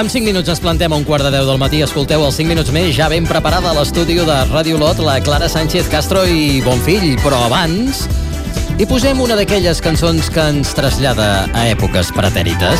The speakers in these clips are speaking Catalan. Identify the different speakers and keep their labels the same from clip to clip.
Speaker 1: En 5 minuts ens plantem a 1:45 del matí. Escolteu els 5 minuts més, ja ben preparada a l'estudi de Ràdio Lot, la Clara Sánchez Castro i Bonfill. Però abans hi posem una d'aquelles cançons que ens trasllada a èpoques pretèrites.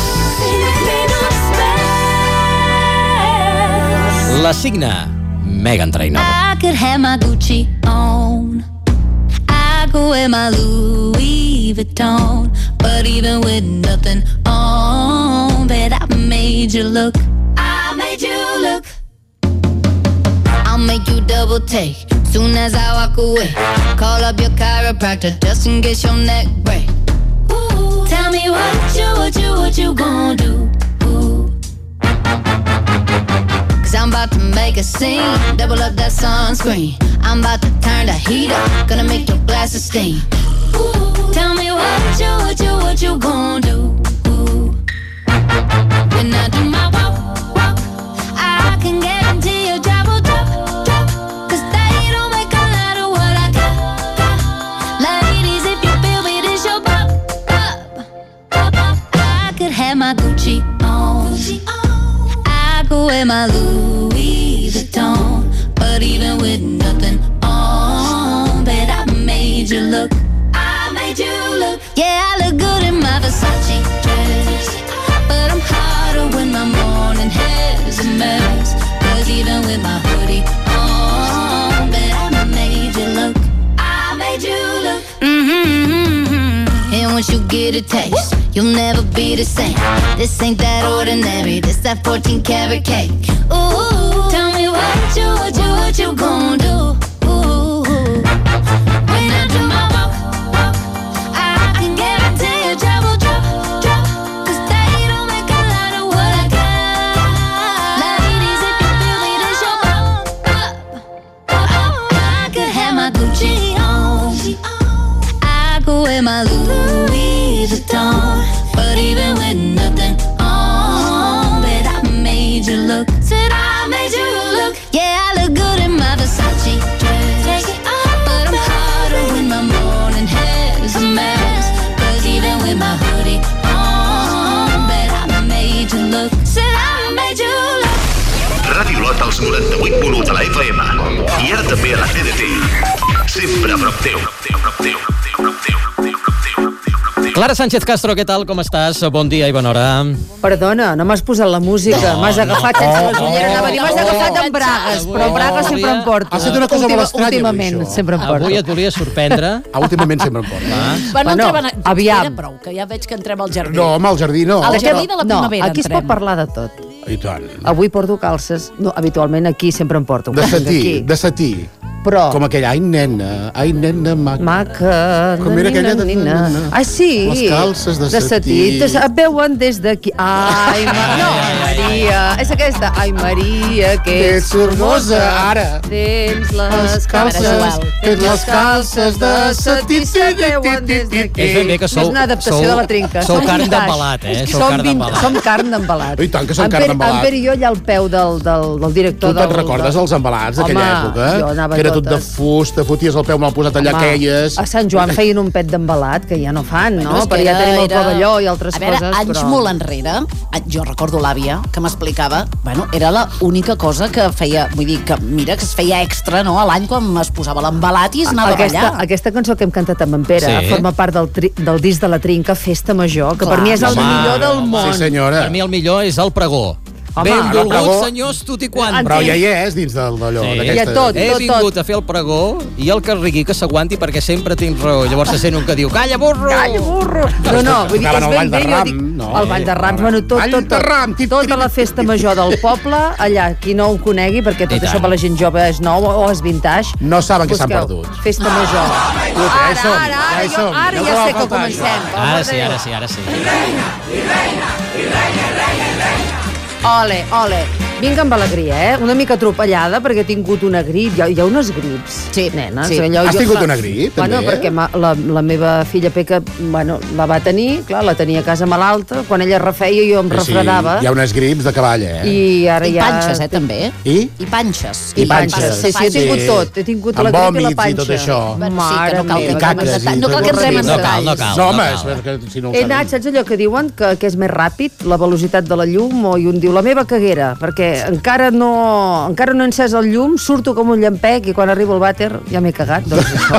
Speaker 1: La signa Meghan Trainor.
Speaker 2: I could have my Gucci on, I could wear my Louis Vuitton, but even with nothing on, bet I made you look. I made you look. I'll make you double take soon as I walk away. Call up your chiropractor just in case your neck break. Ooh, tell me what you gonna do? I'm about to make a scene, double up that sunscreen. I'm about to turn the heat up, gonna make your glasses steam. Ooh, tell me what you gonna do? Ooh. When I do my walk, I can guarantee your job will drop. Cause they don't make a lot of what I got. Ladies, if you feel me, this your pop. I could have my Gucci on, I could wear my Louis Vuitton, but even with nothing on, bet I made you look. I made you look. Yeah, I look good in my Versace dress, but I'm hotter when my morning hair's a mess. Cause even with my hoodie on, bet I made you look. I made you look. And once you get a taste, you'll never be the same. This ain't that ordinary, this that 14 karat cake. Ooh, tell me what you gonna do? Ooh, when I do my walk, I can guarantee your job will drop. Cause they don't make a lot of what I got. Ladies, if you feel me, this your pop. I could have my Gucci on, I could wear my Louis Vuitton, but even with nothing on, bet I made you look. Said I made you look. Yeah, I look good in my Versace dress, but I'm hotter when my morning hair's a mess. Cause even with my hoodie on, bet I made you look. Said I made you look.
Speaker 3: Ràdio Lot als 98.1 de la FM i ara també a la TDT. Sempre a prop teu.
Speaker 1: Clara Sánchez Castro, què tal? Com estàs? Bon dia i bona hora.
Speaker 4: Perdona, no m'has posat la música. M'has agafat sense les ulleres. Anava a dir, m'has agafat en bragues, però bragues sempre em porto.
Speaker 5: Ha estat una cosa molt estranya,
Speaker 4: últimament,
Speaker 5: això.
Speaker 4: sempre em porto.
Speaker 1: Avui et volia sorprendre.
Speaker 5: Últimament sempre em porta.
Speaker 6: Bueno,
Speaker 4: aviam.
Speaker 6: Era prou, que ja veig que entrem al jardí.
Speaker 5: No, home, al jardí no.
Speaker 6: Al jardí de la primavera
Speaker 4: aquí es pot parlar de tot.
Speaker 5: I tant.
Speaker 4: Avui porto calces. No, habitualment aquí sempre em porto.
Speaker 5: De satí.
Speaker 4: Però...
Speaker 5: Com aquella, ai nena maca.
Speaker 4: Maca,
Speaker 5: Com era aquella de...
Speaker 4: nina. Ai, sí.
Speaker 5: Les calces de satí.
Speaker 4: Et veuen des d'aquí. Ai, Maria. És aquesta. Ai, Maria, que
Speaker 5: ets sordosa, ara.
Speaker 4: Tens les calces.
Speaker 5: Tens les calces de satí.
Speaker 4: Se veuen des d'aquí.
Speaker 1: És ben bé que sou...
Speaker 4: És una adaptació de la trinca.
Speaker 1: Sou carn d'embalat,
Speaker 4: Som carn d'embalat.
Speaker 5: I tant que som carn d'embalat.
Speaker 4: En Pere i jo allà al peu del director
Speaker 5: del... Tu te'n recordes dels embalats d'aquella època?
Speaker 4: Jo anava
Speaker 5: que era tot de fusta, foties el peu mal posat allà, queies...
Speaker 4: A Sant Joan feien un pet d'embalat, que ja no fan, no? Perquè ja tenim el pavelló i altres coses,
Speaker 6: però... A veure, anys molt enrere, jo recordo l'àvia que m'explicava, bueno, era l'única cosa que feia, vull dir, que mira, que es feia extra, no?, a l'any quan es posava l'embalat i es anava a ballar.
Speaker 4: Aquesta cançó que hem cantat amb en Pere forma part del disc de la Trinca, Festa Major, que per mi és el millor del món.
Speaker 5: Sí, senyora.
Speaker 1: Per mi el millor és el pregó. Benvolguts, senyors, tutti quanti.
Speaker 5: Però ja hi és dins d'allò.
Speaker 1: He vingut a fer el pregó i el que rigui que s'aguanti perquè sempre tinc raó. Llavors se sent un que diu, calla, burro!
Speaker 4: Calla, burro! No, vull dir, és ben bé, jo dic... El Ball de Rams, bueno, tota la festa major del poble, allà, qui no ho conegui, perquè tot això per la gent jove és nou o és vintage.
Speaker 5: No saben que s'han perdut.
Speaker 4: Festa major. Ara ja sé que comencem.
Speaker 1: Ara sí.
Speaker 4: Ole. Vinc amb alegria, una mica atropellada, perquè he tingut una grip. Hi ha unes grips, nenes.
Speaker 6: Sí.
Speaker 5: Has tingut una grip, també?
Speaker 4: Bueno, perquè la meva filla Peca, la va tenir, clar, la tenia a casa malalta, quan ella refeia jo em refredava.
Speaker 5: Hi ha unes grips de cavall,
Speaker 4: I ara
Speaker 6: I panxes, també.
Speaker 4: I
Speaker 6: panxes.
Speaker 4: I panxes. Sí, he tingut tot. He tingut la grip i la panxa.
Speaker 5: I tot això.
Speaker 4: Mare meva.
Speaker 6: No cal que entrem en detalls.
Speaker 5: No, home, si no ho
Speaker 4: he anat, saps allò que diuen, que és més ràpid, la velocitat de la llum, i un diu, la meva caguera, perquè encara no he encès el llum, surto com un llampec i quan arribo al vàter ja m'he cagat, doncs això.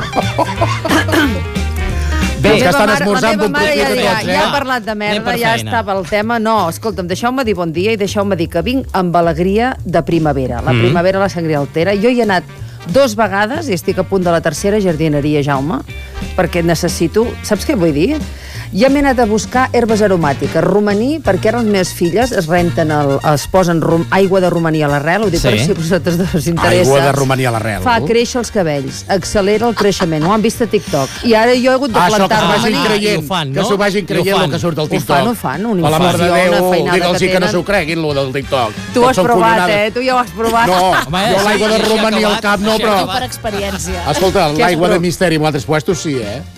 Speaker 5: Bé, que estan esmorzant
Speaker 4: la meva mare ja ha parlat de merda, ja estava el tema. No, escolta'm, deixeu-me dir bon dia i deixeu-me dir que vinc amb alegria de primavera. La primavera la sangria altera. Jo hi he anat 2 vegades i estic a punt de la tercera, jardineria Jaume, perquè necessito... Saps què vull dir? Ja m'he anat a buscar herbes aromàtiques, romaní, perquè ara les meves filles es renten, es posen aigua de romaní a l'arrel, ho dic per si a vosaltres us interessa.
Speaker 5: Aigua de romaní a l'arrel.
Speaker 4: Fa créixer els cabells, accelera el creixement, ho han vist a TikTok. I ara jo he hagut de plantar romaní.
Speaker 5: Que s'ho vagin creient el que surt al TikTok.
Speaker 4: Ho fan, una
Speaker 5: infusió,
Speaker 4: una feinada que tenen.
Speaker 5: Que no s'ho creguin, lo del TikTok.
Speaker 4: Tu ho has provat, tu ja ho has provat.
Speaker 5: No, jo l'aigua de romaní al cap no, però...
Speaker 6: Per experiència.
Speaker 5: Escolta, l'aigua de misteri en altres puestos sí,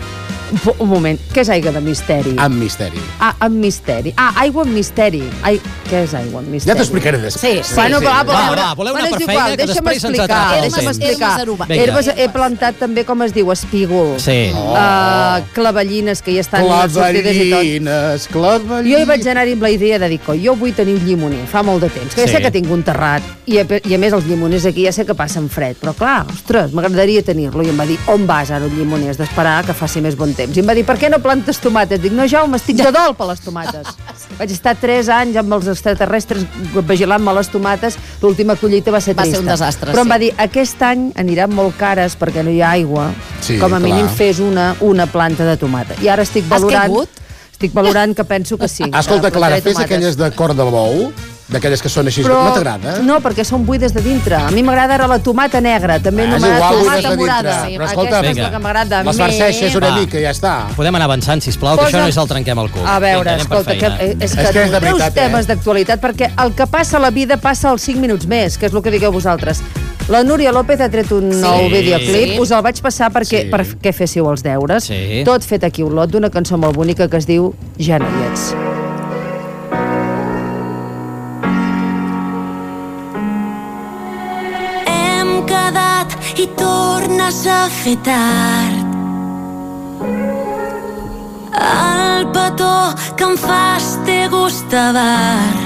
Speaker 4: Un moment, què és aigua de misteri?
Speaker 5: Amb misteri.
Speaker 4: Amb misteri. Aigua amb misteri. Què és aigua amb misteri?
Speaker 5: Ja t'explicaré després.
Speaker 6: Sí.
Speaker 4: Bueno,
Speaker 1: voleu una per feina, que després se'ns atrapa.
Speaker 4: Deixa'm explicar. Herbes he plantat també, com es diu, espígol.
Speaker 1: Sí.
Speaker 4: Clavellines, que ja estan sortides i tot.
Speaker 5: Clavellines.
Speaker 4: Jo hi vaig anar-hi amb la idea de dir, jo vull tenir un llimoner, fa molt de temps, que ja sé que tinc un terrat, i a més els llimoners aquí ja sé que passen fred, però clar, ostres, m'agradaria tenir-lo, i em va dir, on vas ara un llimoner? Has d'esperar que faci més bon temps. I em va dir, per què no plantes tomates? Dic, no, Jaume, estic de dol per les tomates. Vaig estar 3 anys amb els extraterrestres vigilant-me les tomates, l'última collita va ser trista.
Speaker 6: Va ser un desastre,
Speaker 4: però em va dir, aquest any aniran molt cares perquè no hi ha aigua, com a mínim fes una planta de tomata. I ara estic valorant que penso que sí.
Speaker 5: Escolta, Clara, fes aquelles de cor de bou, d'aquelles que són així, no t'agrada?
Speaker 4: No, perquè són buides de dintre. A mi m'agrada ara la tomata negra, també no m'agrada tomata morada.
Speaker 5: Però escolta,
Speaker 4: aquesta és la que m'agrada.
Speaker 5: les farceixes una mica i ja està.
Speaker 1: Podem anar avançant, sisplau, que això no és el trenquem el cul.
Speaker 4: A veure, escolta, és que teus temes d'actualitat, perquè el que passa a la vida passa als 5 minuts més, que és el que digueu vosaltres. La Núria López ha tret un nou videoclip, us el vaig passar perquè féssiu els deures. Tot fet aquí a Olot, d'una cançó molt bonica que es diu Ja no hi ets.
Speaker 2: I tornes a fer tard. El petó que em fas té gust de bar.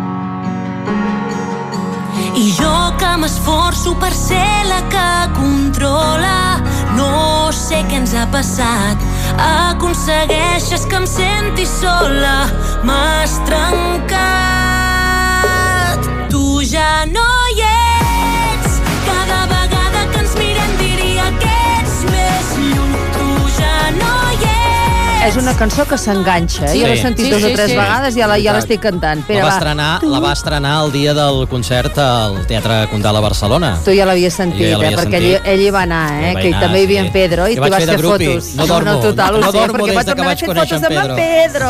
Speaker 2: I jo que m'esforço per ser la que controla, no sé què ens ha passat. Aconsegueixes que em senti sola. M'has trencat. Tu ja no hi ets. Cada vegada que ens mirem diria que ets més lluny. Tu ja no hi ets.
Speaker 4: És una cançó que s'enganxa, jo l'he sentit 2 o 3 vegades i ja l'estic cantant.
Speaker 1: La va estrenar el dia del concert al Teatre Condal a Barcelona.
Speaker 4: Tu ja l'havies sentit, perquè ell hi va anar, que també hi havia en Pedro, i tu vas fer fotos.
Speaker 1: No dormo des que vaig conèixer en Pedro.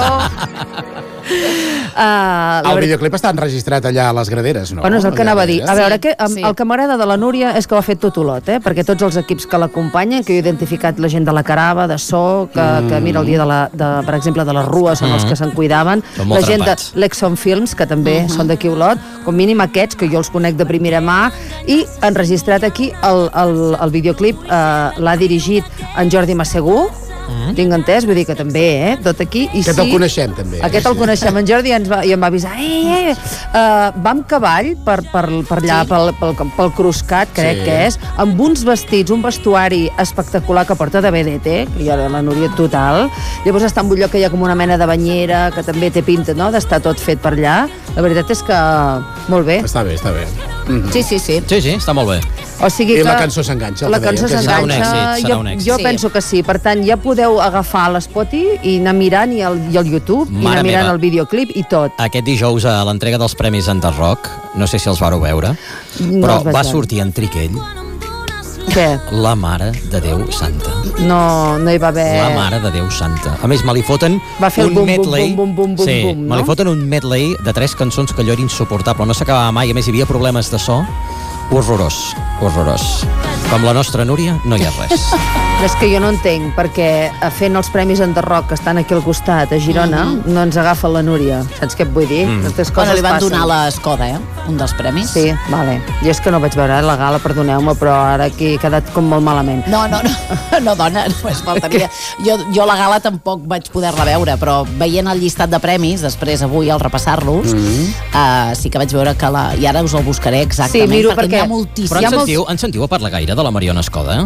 Speaker 5: El videoclip està enregistrat allà a les graderes, no?
Speaker 4: Bueno, és el que anava a dir. A veure, el que m'agrada de la Núria és que ho ha fet tot Olot, perquè tots els equips que l'acompanyen, que he identificat la gent de la Carava, de So, que mira el dia per exemple, de les Rues, són els que se'n cuidaven, la gent de l'Exxon Films, que també són d'aquí Olot, com mínim aquests, que jo els conec de primera mà, i han registrat aquí el videoclip, l'ha dirigit en Jordi Massegú, tinc entès, vull dir que també, tot aquí.
Speaker 5: Aquest el coneixem, també.
Speaker 4: Aquest el coneixem, en Jordi i em va avisar, vam cavall per allà, pel Cruscat, crec que és, amb uns vestits, un vestuari espectacular que porta de BDT, que hi ha la Núria total, llavors està en un lloc que hi ha com una mena de banyera, que també té pinta, no?, d'estar tot fet per allà. La veritat és que molt bé.
Speaker 5: Està bé, està bé.
Speaker 6: Sí,
Speaker 1: està molt bé.
Speaker 4: O sigui que
Speaker 5: la cançó s'enganxa.
Speaker 4: La cançó s'enganxa. Jo penso que sí. Per tant, ja podeu agafar l'Spotify i anar mirant i el YouTube, i anar mirant el videoclip i tot.
Speaker 1: Aquest dijous a l'entrega dels Premis Enderrock, no sé si els vareu veure, però va sortir en Triquell
Speaker 4: Què?
Speaker 1: La Mare de Déu Santa.
Speaker 4: No hi va haver...
Speaker 1: La Mare de Déu Santa. A més, me li foten
Speaker 4: Va fer el
Speaker 1: un
Speaker 4: bum, bum,
Speaker 1: medley...
Speaker 4: bum, bum, bum,
Speaker 1: sí,
Speaker 4: bum, no?
Speaker 1: me li foten un medley de 3 cançons que allò era insuportable. No s'acabava mai. A més, hi havia problemes de so. Horrorós, horrorós. Com la nostra Núria, no hi ha res.
Speaker 4: És que jo no entenc, perquè fent els Premis Enderroc, que estan aquí al costat, a Girona, no ens agafa la Núria. Saps què et vull dir? Aquestes coses
Speaker 6: Bueno, li van
Speaker 4: passen.
Speaker 6: donar l'Escoda, un dels premis.
Speaker 4: Sí, vale. Jo és que no vaig veure la gala, perdoneu-me, però ara aquí he quedat com molt malament.
Speaker 6: No, dona, només faltaria. Jo la gala tampoc vaig poder-la veure, però veient el llistat de premis, després avui al repassar-los, sí que vaig veure que I ara us el buscaré exactament,
Speaker 4: Sí, miro
Speaker 6: perquè n'hi ha
Speaker 4: perquè-
Speaker 6: moltíssim.
Speaker 1: Però en sentiu a parlar gaire de la Mariona Escoda?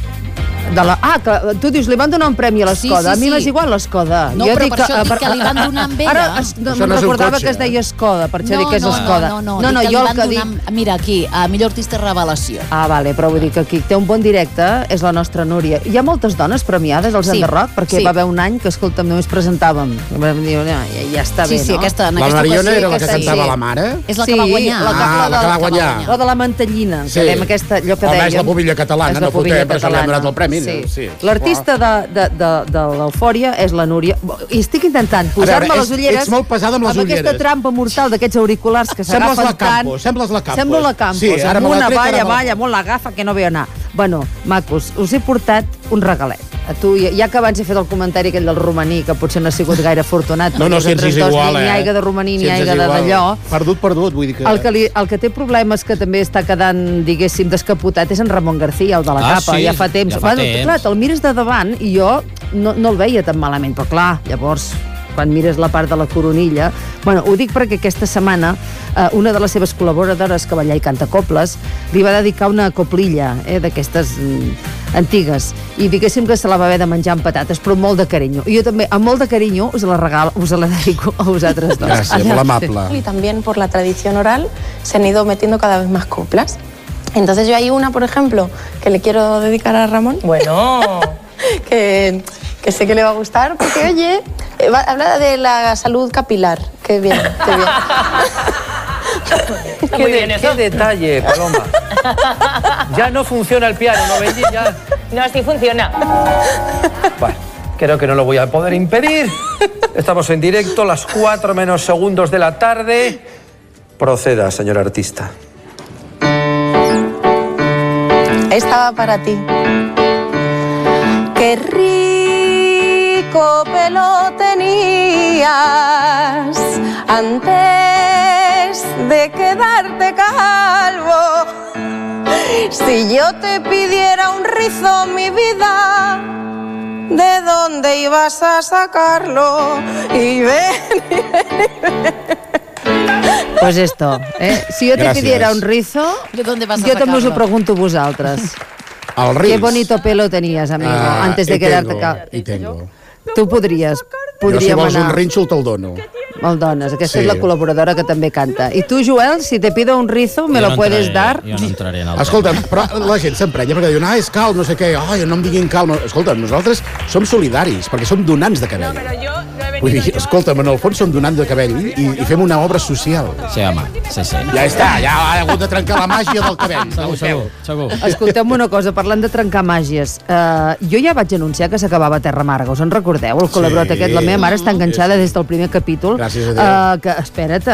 Speaker 4: Que tu dius, li van donar un premi a l'Escoda.
Speaker 6: Sí, sí,
Speaker 4: A mi
Speaker 6: sí.
Speaker 4: m'és igual l'Escoda.
Speaker 6: No,
Speaker 4: Jo
Speaker 6: però
Speaker 4: dic
Speaker 6: per això dic que li van donar amb ella.
Speaker 4: Ara no
Speaker 5: Això
Speaker 4: me'n
Speaker 5: no és un
Speaker 4: recordava
Speaker 5: cotxe,
Speaker 4: que es deia Escoda, per això dic que és Escoda.
Speaker 6: No,
Speaker 4: jo
Speaker 6: li
Speaker 4: el
Speaker 6: van
Speaker 4: que
Speaker 6: donar...
Speaker 4: dic...
Speaker 6: Mira, aquí, a millor artista revelació.
Speaker 4: Vale, però vull dir que aquí té un bon directe és la nostra Núria. Hi ha moltes dones premiades als
Speaker 6: Sí,
Speaker 4: Enderroc, perquè
Speaker 6: sí.
Speaker 4: va haver un any que, escolta'm, només presentàvem. Vam dir, ja està bé,
Speaker 6: Sí,
Speaker 4: no?
Speaker 6: aquesta, en
Speaker 5: La
Speaker 6: aquesta
Speaker 5: Mariona
Speaker 6: ocasió,
Speaker 5: era la que
Speaker 6: aquesta
Speaker 5: cantava
Speaker 6: sí.
Speaker 5: la mare?
Speaker 6: És la que va guanyar.
Speaker 5: la que va guanyar.
Speaker 4: La de la mantellina,
Speaker 5: Sí.
Speaker 4: que dèiem aquesta, allò que
Speaker 5: Home,
Speaker 4: dèiem.
Speaker 5: és la pubilla catalana,
Speaker 4: És la
Speaker 5: no fotem,
Speaker 4: pubilla
Speaker 5: per això li han
Speaker 4: catalana.
Speaker 5: donat el premi,
Speaker 4: Sí.
Speaker 5: no? Sí.
Speaker 4: L'artista de l'Eufòria és la Núria. I estic intentant posar-me les ulleres
Speaker 5: ets molt pesada amb les ulleres.
Speaker 4: aquesta trampa mortal d'aquests auriculars que
Speaker 5: Sembles
Speaker 4: s'agafen
Speaker 5: la
Speaker 4: tant.
Speaker 5: Campos, sembles la Campos.
Speaker 4: Semblo la Campos,
Speaker 5: Sí, ara
Speaker 4: amb
Speaker 5: me l'ha
Speaker 4: una
Speaker 5: tret, ara
Speaker 4: valla,
Speaker 5: me la-
Speaker 4: molt l'agafa que no veu anar. Bueno, macos, us he portat un regalet. A tu, ja que abans he fet el comentari aquell del romaní, que potser no ha sigut gaire afortunat,
Speaker 5: No,
Speaker 4: perquè
Speaker 5: si ens
Speaker 4: nosaltres
Speaker 5: és
Speaker 4: dos
Speaker 5: igual,
Speaker 4: ni aigua de romaní ni
Speaker 5: Si ens és
Speaker 4: aigua
Speaker 5: igual.
Speaker 4: d'allò.
Speaker 5: Perdut, vull dir que...
Speaker 4: El que té problemes que també està quedant, diguéssim, descapotat és en Ramon García, el de la capa,
Speaker 1: sí,
Speaker 4: ja fa temps.
Speaker 1: ja fa temps.
Speaker 4: Clar, te'l mires de davant i jo no el veia tan malament, però clar, llavors quan mires la part de la coronilla... Bueno, ho dic perquè aquesta setmana una de les seves col·laboradores, que balla i canta coples, li va dedicar una coplilla d'aquestes antigues, i diguéssim que se la va haver de menjar amb patates, però amb molt de carinyo. I jo també, amb molt de carinyo, us la regalo, us la dedico a vosaltres dos.
Speaker 5: Gràcies, molt amable.
Speaker 7: Y también por la tradición oral se han ido metiendo cada vez más coplas. Entonces yo hay una, por ejemplo, que le quiero dedicar a Ramón.
Speaker 8: Bueno.
Speaker 7: que sé que le va a gustar, porque oye, habla de la salud capilar. Qué bien, qué bien.
Speaker 8: Qué detalle, Paloma. Ya no funciona el piano, ¿no, Benji? Ya.
Speaker 9: No, sí funciona.
Speaker 8: Bueno, creo que no lo voy a poder impedir. Estamos en directo, las 4 menos segundos de la tarde. Proceda, señor artista.
Speaker 7: Esta va para ti. Qué rico pelo tenías antes de quedarte calvo. Si yo te pidiera un rizo, mi vida, ¿de dónde ibas a sacarlo? Y ven.
Speaker 4: Pues esto, si yo te
Speaker 5: Gràcies.
Speaker 4: pidiera un rizo,
Speaker 6: ¿De dónde vas a
Speaker 4: jo també us ho
Speaker 6: sacarlo?
Speaker 4: pregunto a vosaltres.
Speaker 5: El Riz.
Speaker 4: Qué bonito pelo tenías, amigo, antes de quedarte calvo.
Speaker 5: I tengo.
Speaker 4: Tu podries,
Speaker 5: Jo, si
Speaker 4: podríem
Speaker 5: vols un
Speaker 4: anar.
Speaker 5: rínxol, te'l dono.
Speaker 4: Me'l dones, aquesta
Speaker 5: Sí.
Speaker 4: és la col·laboradora que també canta. I tu, Joel, si te pido un rizo, me
Speaker 1: Jo
Speaker 4: lo puedes dar?
Speaker 1: Jo no entraré en el
Speaker 5: Escolta'm, però la gent s'emprenya perquè diuen, és calm, no sé què, no em diguin calm. Escolta'm, nosaltres som solidaris, perquè som donants de cabell. Vull dir, escolta'm, en el fons som donants de cabell i fem una obra social.
Speaker 1: Sí, home, sí.
Speaker 5: Ja està, ja ha hagut de trencar la màgia del cabell.
Speaker 1: Segur.
Speaker 4: Escolteu-me una cosa, parlant de trencar màgies. Jo ja vaig anunciar que s'acabava Terra Amarga, us en recordeu? El col·laborat aquest, la meva mare està enganxada des del primer capítol.
Speaker 5: Gràcies a Déu.
Speaker 4: Espera't,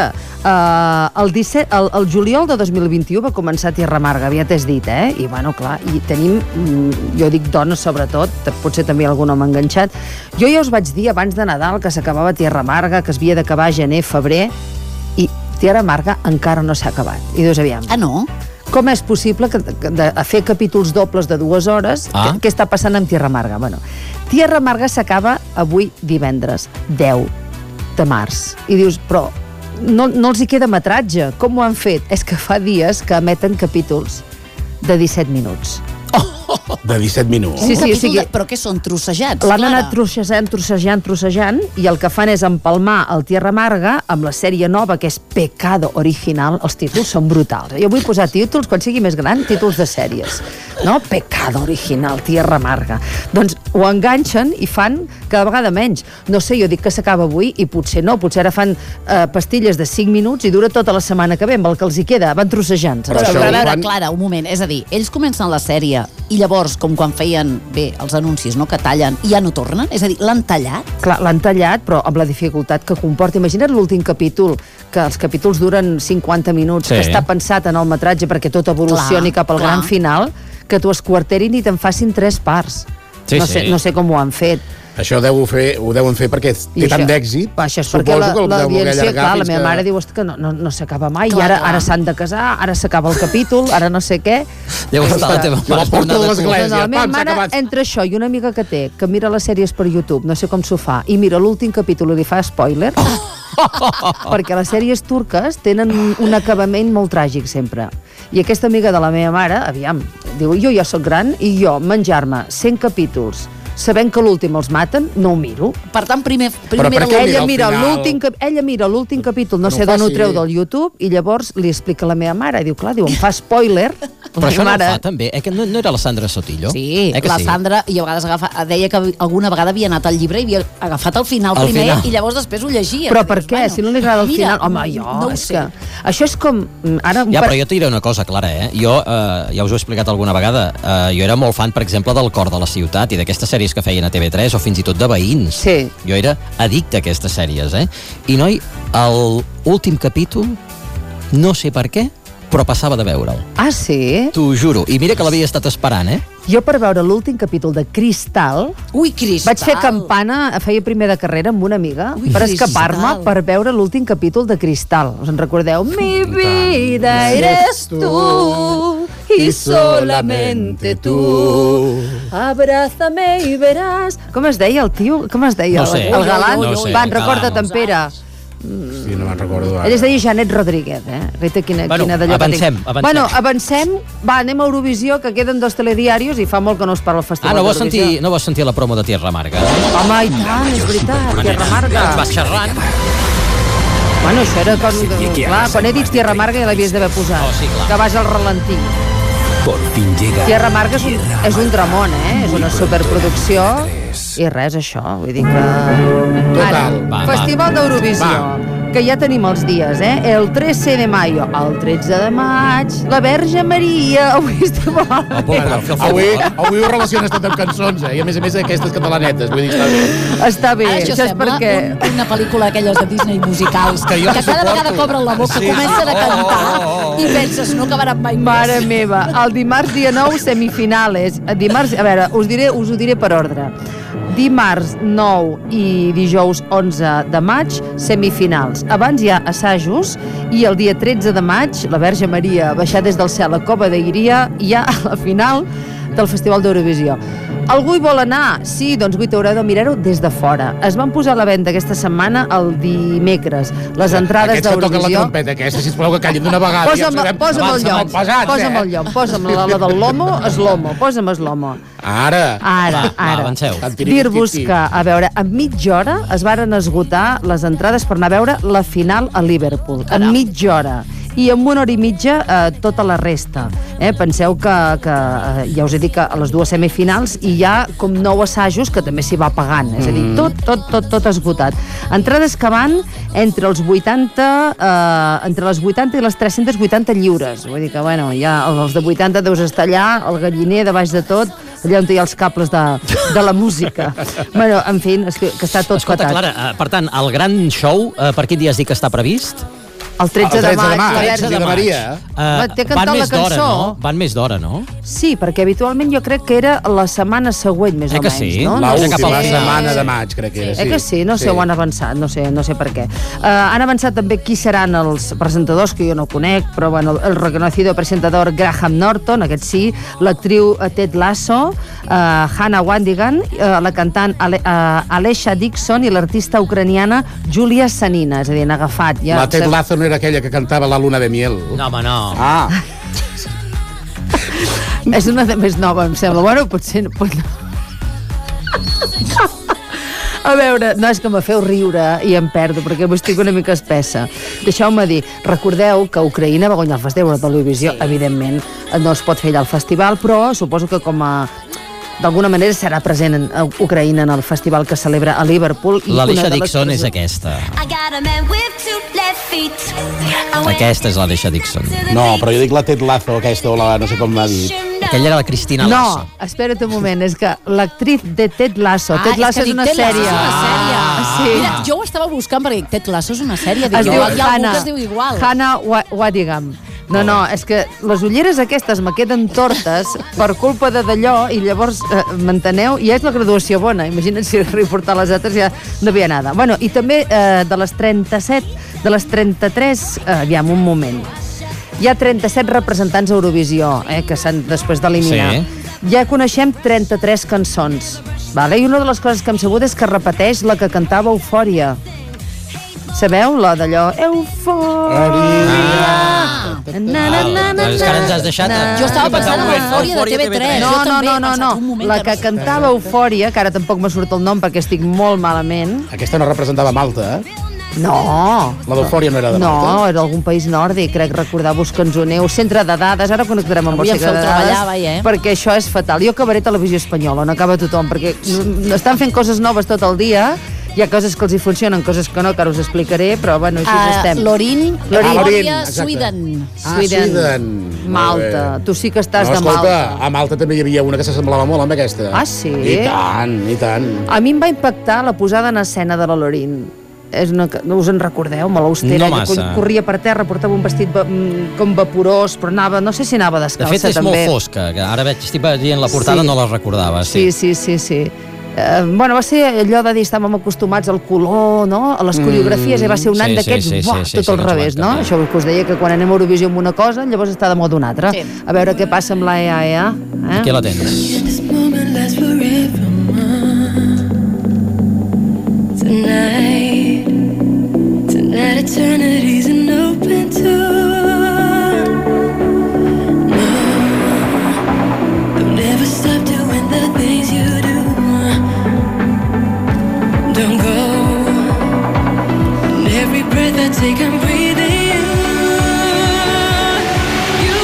Speaker 4: el juliol de 2021 va començar Terra Amarga, aviat és dit, I bueno, clar, i tenim, jo dic dones sobretot, potser també algun home enganxat. Jo ja us vaig dir abans de Nadal que s'acabava Terra Amarga, que es havia d'acabar gener, febrer, i Terra Amarga encara no s'ha acabat. I dius, aviam,
Speaker 6: Ah, no?
Speaker 4: com és possible que de fer capítols dobles de 2 hores? Què està passant amb Tierra Amarga? Bueno, Tierra Amarga s'acaba avui divendres, 10 de març. I dius, però no els hi queda metratge. Com ho han fet? És que fa dies que emeten capítols de 17 minuts.
Speaker 5: De 17 minuts.
Speaker 4: Sí, sí, o sigui,
Speaker 6: Però què són, trossejats?
Speaker 4: l'han
Speaker 6: Clara?
Speaker 4: anat trossejant, i el que fan és empalmar el Tierra Amarga amb la sèrie nova, que és Pecado Original. Els títols són brutals. Jo vull posar títols, quan sigui més gran, títols de sèries. No? Pecado Original, Tierra Amarga. Doncs ho enganxen i fan cada vegada menys. No sé, jo dic que s'acaba avui i potser no, potser ara fan pastilles de 5 minuts i dura tota la setmana que ve, amb el que els hi queda, van trossejant.
Speaker 6: Però Clara, un moment, és a dir, ells comencen la sèrie i llavors, com quan feien els anuncis, no, que tallen, i ja no tornen? És a dir, l'han tallat?
Speaker 4: Clar, l'han tallat, però amb la dificultat que comporta. Imagina't l'últim capítol, que els capítols duren 50 minuts, que està pensat en el metratge perquè tot evolucioni cap al gran final, que t'ho esquarterin i te'n facin 3 parts. No sé com ho han fet.
Speaker 5: Això ho deuen fer perquè té tant d'èxit.
Speaker 4: Això és perquè l'audiència, clar, la meva mare diu que no s'acaba mai, i ara s'han de casar, ara s'acaba el capítol, ara no sé què.
Speaker 1: Llavors està la teva
Speaker 5: mare. La porta de l'església.
Speaker 4: La meva mare, entre això i una amiga que té, que mira les sèries per YouTube, no sé com s'ho fa, i mira l'últim capítol i li fa spoiler, perquè les sèries turques tenen un acabament molt tràgic sempre. I aquesta amiga de la meva mare, aviam, diu, jo ja soc gran i jo menjar-me 100 capítols sabent que l'últim els maten, no ho miro.
Speaker 6: Per tant, primer
Speaker 4: ella mira l'últim capítol, no sé d'on ho treu del YouTube, i llavors li explica a la meva mare, i diu, clar, em fa spoiler.
Speaker 1: Però això no ho fa també, que no era la Sandra Sotillo?
Speaker 6: Sí, la Sandra, i a vegades deia que alguna vegada havia anat al llibre i havia agafat el final primer i llavors després ho llegia.
Speaker 4: Però per què? Si no li agrada el final? Home, és que això és com...
Speaker 1: Ja, però jo et diré una cosa, Clara, Jo, ja us ho he explicat alguna vegada, jo era molt fan, per exemple, del Cor de la Ciutat i d'aquestes sèries que feien a TV3 o fins i tot de veïns.
Speaker 4: Sí.
Speaker 1: Jo era addicte a aquestes sèries, I, noi, l'últim capítol, no sé per què, però passava de veure'l.
Speaker 4: Ah, sí?
Speaker 1: T'ho juro. I mira que l'havia estat esperant,
Speaker 4: Jo per veure l'últim capítol de Cristal... Vaig fer campana, feia primer de carrera amb una amiga, per escapar-me per veure l'últim capítol de Cristal. Us en recordeu? Mi vida eres tú y solamente tú. Abrázame y verás... Com es deia el tio? Com es deia?
Speaker 1: No sé.
Speaker 4: El galant?
Speaker 1: No sé.
Speaker 4: Van, recorda't en Pere.
Speaker 5: Sí, no me'n recordo ara.
Speaker 4: Ell es deia Janet Rodríguez, Rita, quina d'allò
Speaker 1: avancem.
Speaker 4: Bueno, avancem. Va, anem a Eurovisió, que queden 2 telediaris i fa molt que no es parla el Festival d'Eurovisió.
Speaker 1: No vas sentir la promo de Tierra Amarga?
Speaker 4: Home, i tant, és veritat, Tierra Amarga.
Speaker 1: Vas xerrant.
Speaker 4: Bueno, això era clar, quan he dit Tierra Amarga ja l'havies d'haver posat. Que vas al ralentí. Tierra Amarga és un dramón, És una superproducció. I res, això, vull dir que... Ara, Festival d'Eurovisió, que ja tenim els dies, El 13 de mayo, el 13 de maig, la Verge Maria, avui estem
Speaker 5: Avui ho relaciones tot amb cançons, I a més aquestes catalanetes, vull dir, està bé.
Speaker 4: Està bé,
Speaker 6: això sembla una pel·lícula d'aquelles de Disney musicals, que cada vegada cobren la boca, comencen a cantar i penses, no acabaran mai més.
Speaker 4: Mare meva, el dimarts dia 9, semifinales. Dimarts, a veure, us ho diré per ordre. Dimarts 9 i dijous 11 de maig, semifinals. Abans hi ha assajos i el dia 13 de maig, la Verge Maria baixar des del cel a Cova d'Iria, hi ha la final del Festival d'Eurovisió. Algú hi vol anar? Sí, doncs avui t'haureu de mirar-ho des de fora. Es van posar a la venda aquesta setmana el dimecres. Les entrades d'Eurovisió...
Speaker 5: Aquests que toquen la trompeta aquesta, sisplau, que callin d'una vegada.
Speaker 4: Posa'm el llom. Posa'm el llom. Posa'm la del lomo, eslomo. Posa'm eslomo.
Speaker 5: Ara.
Speaker 1: Avanceu.
Speaker 4: Dir-vos que, a veure, a mitja hora es varen esgotar les entrades per anar a veure la final a Liverpool. A mitja hora. I en 1 hora i mitja tota la resta. Penseu que ja us he dit que a les 2 semifinals hi ha com 9 assajos que també s'hi va pagant. És a dir, tot esgotat. Entrades que van entre les 80 i les 380 lliures. Vull dir que, bueno, ja els de 80 deus estar allà, el galliner de baix de tot, allà on hi ha els cables de la música. Bueno, en fi, és que està tot cotat.
Speaker 1: Escolta, Clara, per tant, el gran show, per quin dia has dit que està previst?
Speaker 4: El 13 de maig,
Speaker 5: la Verge de Maria.
Speaker 4: T'he cantat la cançó.
Speaker 1: Van més d'hora, no?
Speaker 4: Sí, perquè habitualment jo crec que era la setmana següent, més o menys.
Speaker 1: Sí?
Speaker 4: No?
Speaker 5: L'última setmana de maig, crec que era.
Speaker 4: Que sí? No sé, ho han avançat, no sé per què. Han avançat també qui seran els presentadors, que jo no conec, però bueno, el reconocido presentador Graham Norton, aquest sí, l'actriu Ted Lasso, Hannah Wandigan, la cantant Alesha Dixon i l'artista ucraniana Julia Sanina, és a dir, han agafat ja...
Speaker 5: La Ted Lasso no era aquella que cantava La luna de miel.
Speaker 1: No, home, no.
Speaker 4: És una de més nova, em sembla. Bueno, potser no. A veure, no, és que me feu riure i em perdo, perquè avui estic una mica espessa. Deixeu-me dir, recordeu que Ucraïna va guanyar el Festival de Televisió. Evidentment, no es pot fer allà el festival, però suposo que com a d'alguna manera serà present a Ucraïna en el festival que celebra a Liverpool.
Speaker 1: L'Alicia Dixon és aquesta. Aquesta és l'Alicia Dixon.
Speaker 5: No, però jo dic la Ted Lasso aquesta, o la no sé com m'ha dit.
Speaker 1: Aquella era la Cristina Lasso.
Speaker 4: No, espera't un moment, és que l'actriz de Ted Lasso, Ted Lasso és una sèrie.
Speaker 6: Sí. Mira, jo ho estava buscant perquè Ted Lasso és una sèrie.
Speaker 4: Es diu Hannah.
Speaker 6: Es diu igual.
Speaker 4: Hannah Waddingham. No, és que les ulleres aquestes me queden tortes per culpa d'allò i llavors, m'enteneu? Ja és la graduació bona. Imagina't si arribo a portar les altres, ja no havia nada. Bueno, i també de les 37, de les 33, aviam, un moment. Hi ha 37 representants a Eurovisió, que s'han després d'eliminar. Sí. Ja coneixem 33 cançons. Vale? I una de les coses que hem sabut és que repeteix la que cantava Eufòria. Sabeu? La d'allò... Eufòria!
Speaker 1: És que ara ens has deixat...
Speaker 6: Jo estava pensant en l'Eufòria de TV3.
Speaker 4: No. La que cantava Eufòria, que ara tampoc me surt el nom perquè estic molt malament.
Speaker 5: Aquesta no representava Malta, eh?
Speaker 4: No.
Speaker 5: La d'Eufòria no era de Malta?
Speaker 4: No, era algun país nòrdic, crec recordar-vos que ens uneu. Centre de dades, ara connectarem amb vostè de dades, perquè això és fatal. Jo acabaré Televisió Espanyola, on acaba tothom, perquè estan fent coses noves tot el dia. Hi ha coses que els hi funcionen, coses que no, que ara us explicaré, però bueno, així estem.
Speaker 6: Lorin, Sweden.
Speaker 4: Sweden. Malta. Tu sí que estàs de Malta.
Speaker 5: Escolta, a Malta també hi havia una que s'assemblava molt amb aquesta.
Speaker 4: Ah, sí?
Speaker 5: I tant.
Speaker 4: A mi em va impactar la posada en escena de la Lorin. No us en recordeu? Molt austera.
Speaker 1: No massa.
Speaker 4: Corria per terra, portava un vestit com vaporós, però anava, no sé si anava descalça també.
Speaker 1: De fet, és molt fosca, que ara estic veient la portada, no la recordava.
Speaker 4: Sí. Va ser allò de dir, estàvem acostumats al color, no? A les coreografies, i va ser un any d'aquests, tot al revés, no? Això que us deia, que quan anem a Eurovisió amb una cosa, llavors està de moda una altra. A veure què passa amb la EAEA.
Speaker 1: Aquí la tens.
Speaker 2: Tonight eternity's an open door. No, don't ever stop doing the things you do. Don't go. And every breath I take, I'm breathing you. You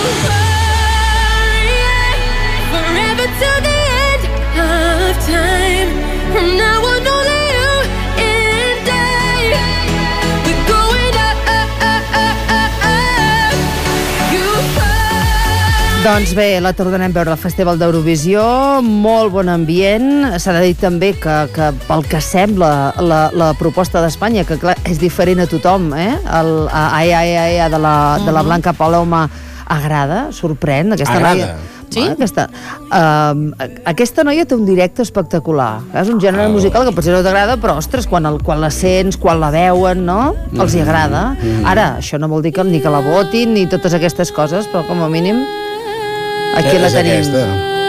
Speaker 2: hurry forever till the end of time. From now on, only you and I. We're going up, up, up, up, up. You hurry.
Speaker 4: Doncs bé, la tornarem a veure al Festival d'Eurovisió, molt bon ambient. S'ha de dir també que pel que sembla la proposta d'Espanya, que clar, és diferent a tothom, AEA de la Blanca Paloma agrada, sorprèn.
Speaker 5: Agrada.
Speaker 4: Sí? Aquesta noia té un directe espectacular. És un gènere musical que potser no t'agrada, però, ostres, quan la sents, quan la veuen, no? Els hi agrada. Ara, això no vol dir que ni que la votin ni totes aquestes coses, però com a mínim aquí la tenim.
Speaker 5: Aquesta.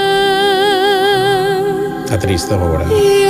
Speaker 5: Està trista, pobra.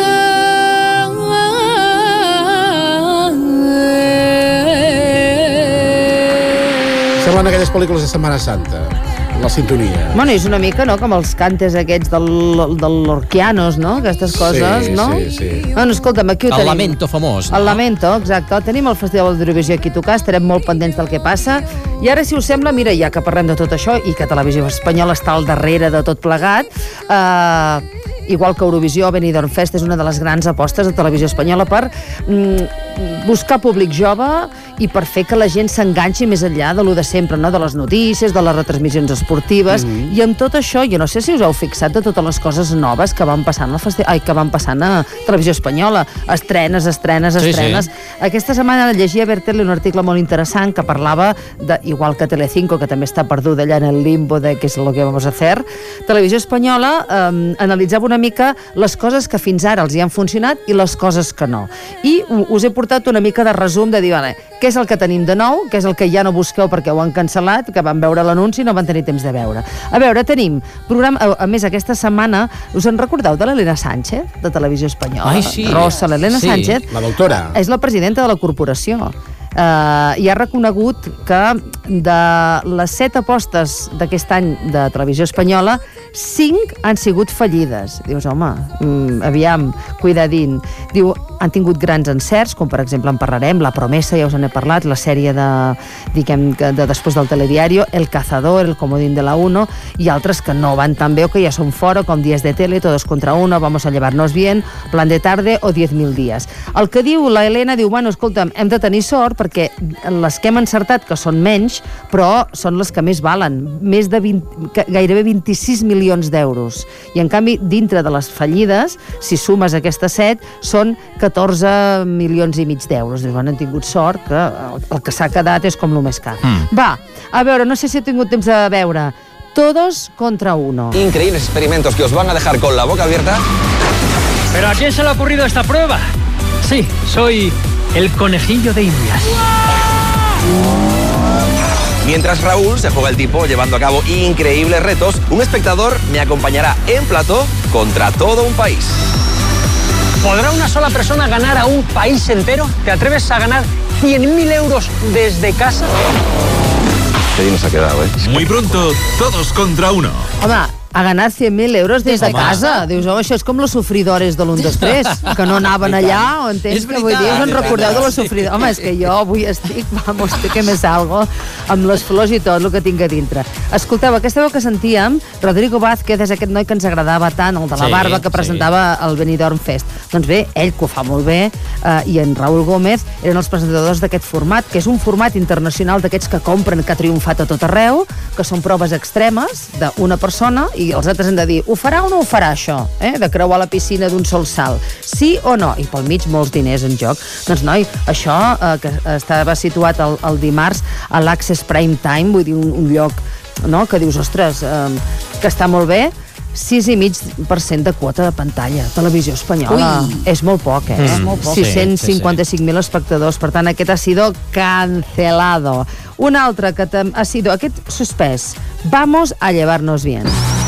Speaker 5: Semblen aquelles pel·lícules de Setmana Santa, la sintonia.
Speaker 4: Bueno, és una mica, no?, com els cantes aquests del Lorquianos, no?, aquestes coses, no?
Speaker 5: Sí.
Speaker 4: Bueno, escolta'm, aquí ho tenim.
Speaker 1: El Lamento famós, no?
Speaker 4: El Lamento, exacte. Tenim el Festival d'Eurovisió aquí a tocar, estarem molt pendents del que passa. I ara, si us sembla, mira, ja que parlem de tot això i que Televisió Espanyola està al darrere de tot plegat, igual que Eurovisió, Benidorm Fest és una de les grans apostes de Televisió Espanyola per buscar públic jove i per fer que la gent s'enganxi més enllà de lo de sempre, no? De les notícies, de les retransmissions esportives, i amb tot això, jo no sé si us heu fixat de totes les coses noves que van passant a Televisió Espanyola, estrenes. Sí. Aquesta setmana llegia a Bertel un article molt interessant que parlava de, igual que Telecinco, que també està perduda allà en el limbo de què és lo que vamos a hacer, Televisió Espanyola analitzava una mica les coses que fins ara els hi han funcionat i les coses que no. I us he portat una mica de resum de dir, vale, què és el que tenim de nou, què és el que ja no busqueu perquè ho han cancel·lat, que van veure l'anunci i no van tenir temps de veure. A veure, tenim programa, a més aquesta setmana, us en recordeu de l'Helena Sánchez, de Televisió Espanyola?
Speaker 1: Ai, sí.
Speaker 4: Rosa, l'Helena Sánchez.
Speaker 5: La doctora.
Speaker 4: És la presidenta de la corporació. I ha reconegut que de les 7 apostes d'aquest any de Televisió Espanyola, 5 han sigut fallides. Dius, home, aviam, cuidadín. Diu, han tingut grans encerts, com per exemple en parlarem, La Promesa, ja us en he parlat, la sèrie de després del telediario, El Cazador, El Comodín de la Uno, i altres que no van tan bé o que ja són fora, com Días de Tele, Todos contra Uno, Vamos a llevarnos bien, Plan de Tarde o 10.000 días. El que diu la Helena, diu, bueno, escolta'm, hem de tenir sort perquè les que hem encertat, que són menys, però són les que més valen, més de gairebé 26 milions d'euros. I en canvi, dintre de les fallides, si sumes aquestes 7, són 14 milions i mig d'euros. Dius, bueno, han tingut sort, que el que s'ha quedat és com el més car. Va, a veure, no sé si he tingut temps de veure. Todos contra Uno.
Speaker 9: Increíbles experimentos que os van a dejar con la boca abierta.
Speaker 10: ¿Pero a quién se le ha ocurrido esta prueba? Sí, soy el conejillo de Indias.
Speaker 9: Mientras Raúl se juega el tipo llevando a cabo increíbles retos, un espectador me acompañará en plató contra todo un país.
Speaker 10: ¿Podrá una sola persona ganar a un país entero? ¿Te atreves a ganar 100.000 euros desde casa?
Speaker 9: Qué bien nos ha quedado, ¿eh?
Speaker 3: Muy pronto, Todos contra Uno.
Speaker 4: Home, a ganar 100.000 euros des de casa. Dius, home, això és com los sofridores de l'1, 2, 3, que no anaven allà, o entens que vull dir, us en recordeu de los sofridores? Home, és que jo avui estic, vamos, que me salgo, amb les flors i tot el que tinc a dintre. Escolteu, aquesta veu que sentíem, Rodrigo Vázquez és aquest noi que ens agradava tant, el de la barba, que presentava el Benidorm Fest. Doncs bé, ell que ho fa molt bé, i en Raúl Gómez eren els presentadors d'aquest format, que és un format internacional d'aquests que compren, que ha triomfat a tot arreu, que són proves extremes d'una persona, i els altres han de dir, ho farà o no ho farà això? De creuar la piscina d'un sol salt. Sí o no? I pel mig molts diners en joc. Doncs, noi, això que estava situat el dimarts a l'Access Prime Time, vull dir, un lloc, no?, que dius, ostres, que està molt bé, 6,5% de quota de pantalla. Televisió espanyola. Ui. És molt poc, És molt poc. 655.000 espectadors. Per tant, aquest ha sido cancelado. Un altre que ha sido aquest suspès. Vamos a llevarnos bien.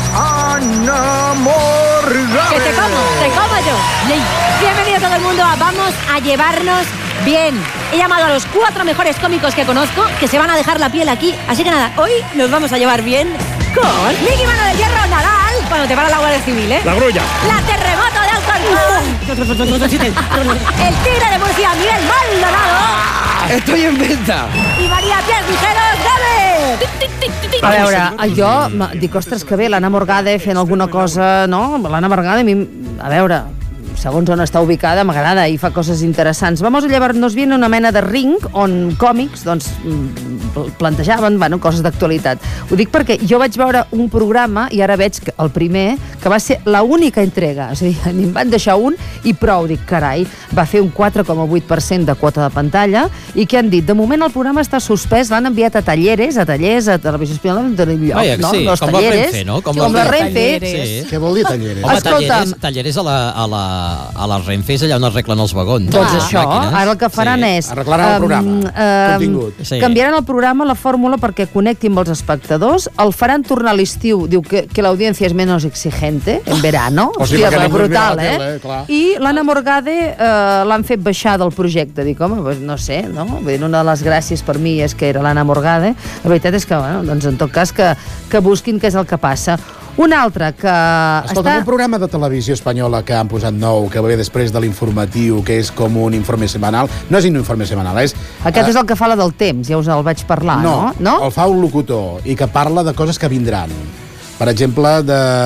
Speaker 11: Ana Morgade.
Speaker 12: Que te como yo. Bienvenido todo el mundo a Vamos a llevarnos bien. He llamado a los 4 mejores cómicos que conozco, que se van a dejar la piel aquí. Así que nada, hoy nos vamos a llevar bien con Miki Mano del Hierro Nadal, cuando te para la Guardia Civil, ¿eh?
Speaker 11: La Grulla.
Speaker 12: La Terremoto de Alcorcón. El Tigre de Murcia, Miguel Maldonado.
Speaker 11: Estoy en venta.
Speaker 12: I Maria Pies Vijeros, Gabe.
Speaker 4: A veure, jo dic, ostres, que bé, l'Anna Morgade fent alguna cosa, no? L'Anna Morgade, a mi, a veure, segons on està ubicada, m'agrada i fa coses interessants. Vamos a llevar-nos bien una mena de ring on còmics, doncs, plantejaven, bueno, coses d'actualitat. Ho dic perquè jo vaig veure un programa i ara veig que el primer, que va ser l'única entrega, és a dir, n'hi van deixar un i prou, dic, carai, va fer un 4,8% de quota de pantalla i què han dit? De moment el programa està suspès, l'han enviat a Talleres, a Televisió Espanyola, no tenim lloc, no?
Speaker 1: Sí,
Speaker 4: Los
Speaker 1: com
Speaker 4: Talleres,
Speaker 1: la Renfe, no?
Speaker 4: Com la Renfe.
Speaker 1: Sí.
Speaker 5: Què vol dir Talleres?
Speaker 1: Home, Talleres a la Renfe és allà on arreglen els vagons.
Speaker 4: Doncs això, ara el que faran és...
Speaker 5: Arreglaran el programa, contingut.
Speaker 4: Canviaran el programa, la fórmula, perquè connecti amb els espectadors, el faran tornar a l'estiu, diu que l'audiència és menys exigente, en verano. Hòstia, brutal, I l'Anna Morgade l'han fet baixar del projecte. Dic, home, no sé, no? Una de les gràcies per mi és que era l'Anna Morgade. La veritat és que, bueno, doncs en tot cas que busquin què és el que passa. Un altre que
Speaker 5: Escolta, un programa de televisió espanyola que han posat nou, que ve després de l'informatiu, que és com un informe setmanal. No és un informe setmanal, és...
Speaker 4: Aquest és el que fa la del temps, ja us el vaig parlar, no?
Speaker 5: No, el fa un locutor i que parla de coses que vindran. Per exemple,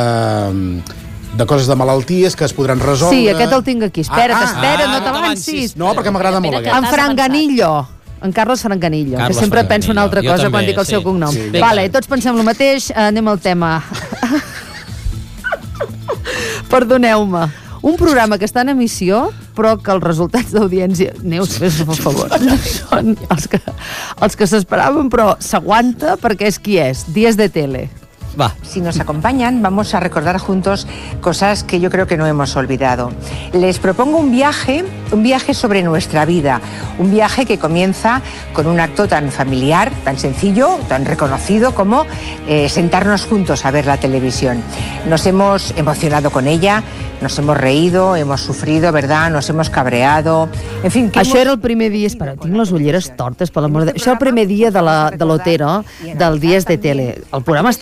Speaker 5: de coses de malalties que es podran resoldre...
Speaker 4: Sí, aquest el tinc aquí. Espera't, no t'avancis.
Speaker 5: No, perquè m'agrada molt aquest.
Speaker 4: En Franganillo. En Carlos Franganillo, que sempre penso una altra cosa quan dic el seu cognom. Vale, tots pensem el mateix, anem al tema. Perdoneu-me. Un programa que està en emissió, però que els resultats d'audiència, Neus, fes per favor, no són els que s'esperaven, però s'aguanta perquè és qui és. Días de Tele.
Speaker 13: Va. Si nos acompañan, vamos a recordar juntos cosas que yo creo que no hemos olvidado. Les propongo un viaje sobre nuestra vida, un viaje que comienza con un acto tan familiar, tan sencillo, tan reconocido como sentarnos juntos a ver la televisión. Nos hemos emocionado con ella, nos hemos reído, hemos sufrido, ¿verdad? Nos hemos cabreado... En fin,
Speaker 4: això era el primer dia... Espera, tinc les ulleres tortes, per l'amor de... Això era el primer dia de l'Otero, del Días de Tele. El programa està bé,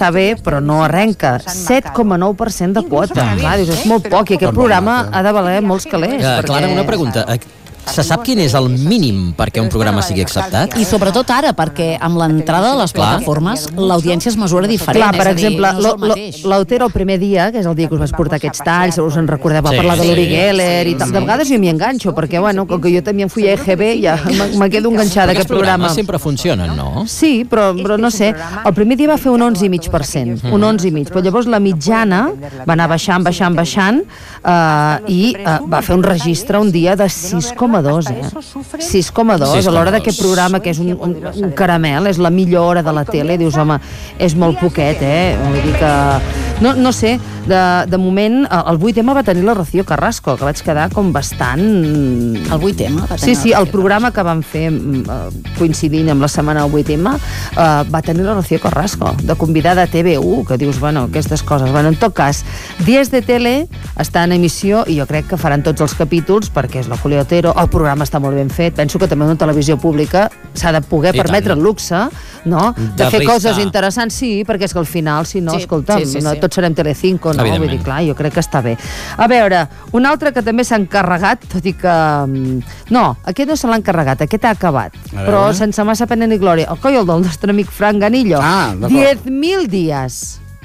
Speaker 4: però no arrenca. 7,9% de quota. Clar, dius, és molt poc, i aquest programa ha de valer molts calés.
Speaker 1: Clara, una pregunta. Se sap quin és el mínim perquè un programa sigui acceptat?
Speaker 6: I sobretot ara, perquè amb l'entrada de les plataformes l'audiència es mesura diferent.
Speaker 4: Clar, per exemple, l'Otero el primer dia, que és el dia que us vas portar aquests talls, us en recordeu, va parlar de l'Uri Geller i tal. De vegades jo m'hi enganxo, perquè, bueno, com que jo també em fui a EGB, ja me quedo enganxada a aquest programa.
Speaker 1: Aquests programes sempre funcionen, no?
Speaker 4: Sí, però no sé. El primer dia va fer un 11,5%, un 11,5%, però llavors la mitjana va anar baixant, i va fer un registre un dia de 6,2, 6,2 a l'hora d'aquest programa, que és un caramel, és la millor hora de la tele. Dius, home, és molt poquet, vull dir que... No sé, de moment el 8M va tenir la Rocío Carrasco, que vaig quedar com bastant...
Speaker 6: El 8M va tenir...
Speaker 4: Sí, el programa que van fer coincidint amb la setmana del 8M va tenir la Rocío Carrasco, de convidada a TV1, que dius, bueno, aquestes coses. Bueno, en tot cas, Dies de Tele està en emissió i jo crec que faran tots els capítols perquè és la Julia Otero, el programa està molt ben fet. Penso que també una televisió pública s'ha de poder permetre el luxe, no? De fer coses interessants, sí, perquè és que al final, si no, escolta'm, tots serem Telecinco, no? Vull dir, clar, jo crec que està bé. A veure, un altre que també s'ha encarregat, tot i que... No, aquest no se l'ha encarregat, aquest ha acabat, però sense massa pena ni glòria. El coll del nostre amic Frank Ganillo. 10.000 dies.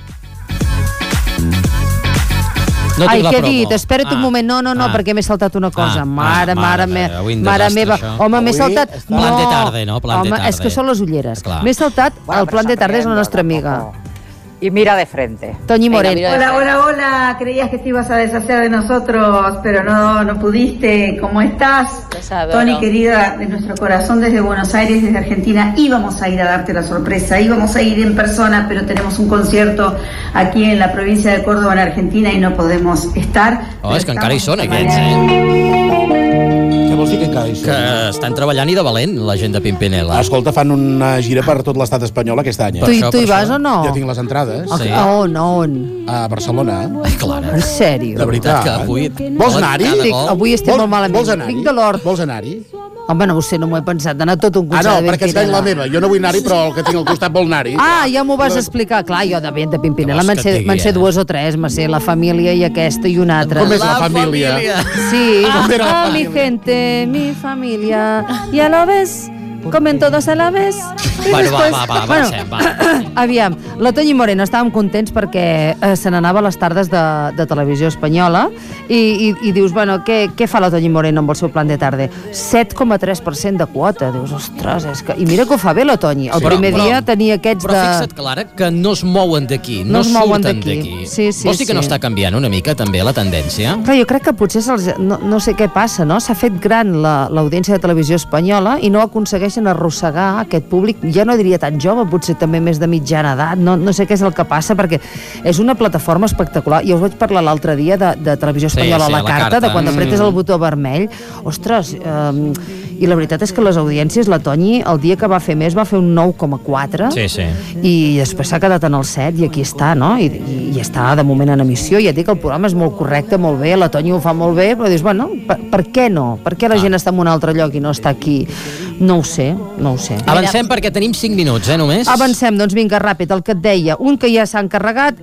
Speaker 1: No
Speaker 4: ai, què he dit? Espera't un moment. No, perquè m'he saltat una cosa. Mare meva. Home, m'he saltat...
Speaker 1: Plan de tarde, no?
Speaker 4: Home, és que són les ulleres. M'he saltat el Plan de Tarde, és la nostra amiga.
Speaker 14: Y mira de frente.
Speaker 4: Toñi Moreno.
Speaker 15: Hola. Creías que te ibas a deshacer de nosotros, pero no pudiste. ¿Cómo estás? Tony, querida, de nuestro corazón desde Buenos Aires, desde Argentina, íbamos a ir a darte la sorpresa, íbamos a ir en persona, pero tenemos un concierto aquí en la provincia de Córdoba, en Argentina, y no podemos estar.
Speaker 1: Oh, és que encara hi són aquests,
Speaker 5: Què vols dir que encara hi són?
Speaker 1: Que estan treballant i de valent, la gent de Pimpinela.
Speaker 5: Escolta, fan una gira per tot l'estat espanyol aquest any.
Speaker 4: Tu hi vas o no?
Speaker 5: Jo tinc les entrades.
Speaker 4: On?
Speaker 5: A Barcelona.
Speaker 1: Ai, Clara.
Speaker 4: En sèrio?
Speaker 5: De veritat. Vols anar-hi?
Speaker 4: Avui estic molt malament.
Speaker 5: Vols anar-hi? Vols anar-hi?
Speaker 4: Home, no ho sé, no m'ho he pensat, d'anar tot un concert
Speaker 5: no, perquè és la meva. Jo no vull anar-hi, però el que tinc al costat vol anar-hi.
Speaker 4: Ja m'ho vas explicar. Clar, jo de Pimpinela me'n sé dues o tres. Me sé la família i aquesta i una altra.
Speaker 5: Com és la família?
Speaker 4: Sí. Mi gente, mi familia. Ya lo ves, comen todos a la vez.
Speaker 1: Bueno, va.
Speaker 4: Aviam, la Toñi Moreno estàvem contents perquè se n'anava a les tardes de televisió espanyola i dius, bueno, què fa la Toñi Moreno amb el seu plan de tarde? 7,3% de quota. Dius, ostres, és que... I mira que ho fa bé la Toñi. El primer dia tenia aquests
Speaker 1: Però fixa't, Clara, que no es mouen d'aquí, no surten d'aquí.
Speaker 4: Sí,
Speaker 1: Vols dir que no està canviant una mica també la tendència?
Speaker 4: Clar, jo crec que potser no sé què passa, no? S'ha fet gran l'audiència de televisió espanyola i no aconsegueixen arrossegar aquest públic, ja no diria tan jove, potser també més de mitjana edat, no sé què és el que passa, perquè és una plataforma espectacular. Jo us vaig parlar l'altre dia de televisió espanyola a la carta, de quan apretes el botó vermell. Ostres, i la veritat és que les audiències, la Toñi, el dia que va fer més va fer un 9,4, i després s'ha quedat en el 7, i aquí està, no? I està de moment en emissió, i ja et dic que el programa és molt correcte, molt bé, la Toñi ho fa molt bé, però dius, bueno, per què no? Per què la gent està en un altre lloc i no està aquí? No ho sé.
Speaker 1: Avancem perquè tenim 5 minuts, només.
Speaker 4: Avancem, doncs vinga, ràpid, el que et deia. Un que ja s'ha encarregat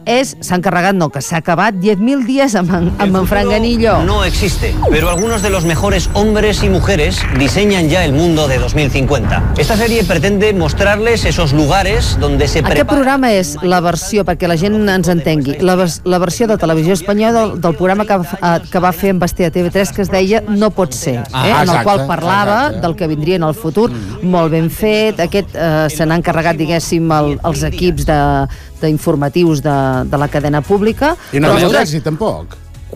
Speaker 4: que s'ha acabat 10.000 dies amb en Frank Ganillo.
Speaker 16: No existe, pero algunos de los mejores hombres y mujeres diseñan ya el mundo de 2050. Esta serie pretende mostrarles esos lugares donde se prepara...
Speaker 4: Aquest programa és la versió, perquè la gent ens entengui, la versió de televisió espanyola del programa que va fer en Basté a TV3, que es deia No pot ser, en el qual parlava del que vindria en el futur, molt ben fet. Aquest se n'ha encarregat, diguéssim, els equips d'informatius de la cadena pública.
Speaker 5: I no és èxit, tampoc.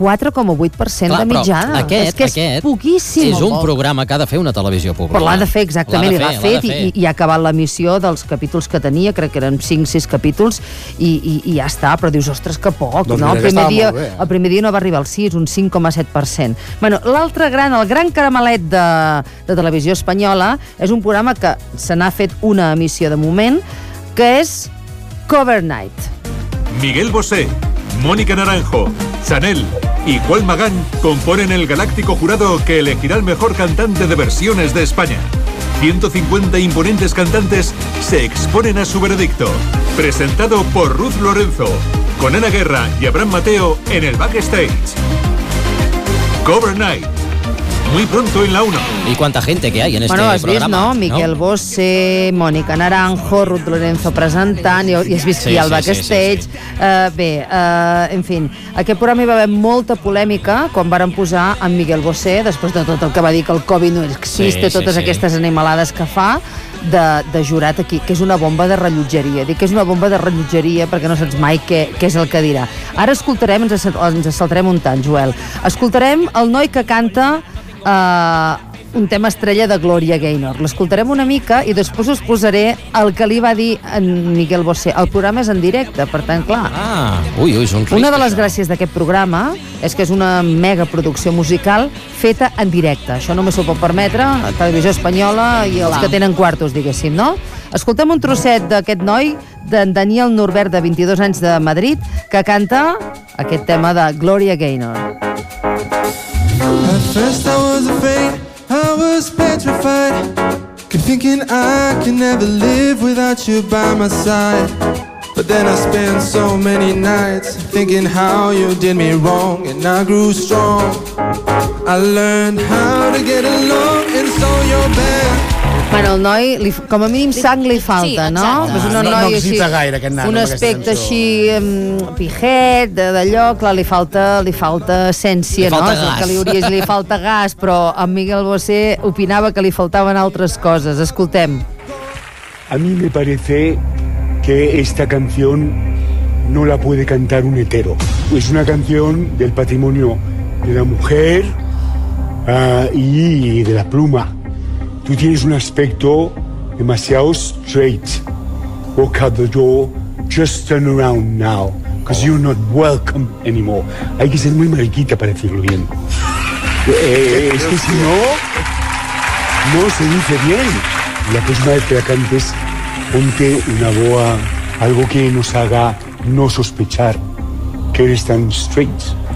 Speaker 4: 4,8% de mitjana. És que és poquíssim.
Speaker 1: És un programa que ha de fer una televisió pública.
Speaker 4: Però l'ha de fer, exactament, i l'ha fet, i ha acabat l'emissió dels capítols que tenia, crec que eren 5-6 capítols, i ja està, però dius, ostres, que poc, no? El primer dia no va arribar al 6, un 5,7%. Bueno, l'altre el gran caramelet de televisió espanyola és un programa que se n'ha fet una emissió de moment, que és Cover Night.
Speaker 17: Miguel Bosé, Mónica Naranjo, Chanel y Juan Magán componen el galáctico jurado que elegirá el mejor cantante de versiones de España. 150 imponentes cantantes se exponen a su veredicto. Presentado por Ruth Lorenzo, con Ana Guerra y Abraham Mateo en el backstage. Cover Night, muy pronto en la 1.
Speaker 1: ¿Y cuánta gente que hay en este
Speaker 4: has
Speaker 1: programa?
Speaker 4: Vist, no? Miquel Bosé, Mónica Naranjo, Ruth Lorenzo presentant, i has vist qui al backstage. En fi, aquest programa hi va haver molta polèmica quan varen posar en Miquel Bosé, després de tot el que va dir que el Covid no existe, totes aquestes animalades que fa, de jurat aquí, que és una bomba de rellotgeria. Dic que és una bomba de rellotgeria perquè no saps mai què és el que dirà. Ara escoltarem, ens saltarem un tant, Joel, escoltarem el noi que canta un tema estrella de Gloria Gaynor. L'escoltarem una mica i després us posaré el que li va dir en Miquel Bosé. El programa és en directe, per tant, clar.
Speaker 1: És un risc.
Speaker 4: Una de les gràcies d'aquest programa és que és una mega producció musical feta en directe. Això només s'ho pot permetre a Televisió Espanyola i els que tenen quartos, diguéssim, no? Escoltem un trosset d'aquest noi, d'en Daniel Norbert, de 22 anys, de Madrid, que canta aquest tema de Gloria Gaynor.
Speaker 18: At first I was afraid, I was petrified, kept thinking I could never live without you by my side. But then I spent so many nights thinking how you did me wrong, and I grew strong. I learned how to get along, and so you're back.
Speaker 4: Bueno, el noi, com a mínim sang li falta, no? És un noi així, un aspecte així pijet, d'allò, clar, li falta essència, no? Li falta gas, però en Miquel Bosé opinava que li faltaven altres coses. Escoltem.
Speaker 19: A mí me parece que esta canción no la puede cantar un hetero. Es una canción del patrimonio de la mujer y de la pluma. Tú tienes un aspecto demasiado straight. Walk out the door, just turn around now, because you're not welcome anymore. Hay que ser muy mariquita para decirlo bien. Es que si no se dice bien. La próxima vez que la cantes, ponte una boa, algo que nos haga no sospechar que eres tan straight.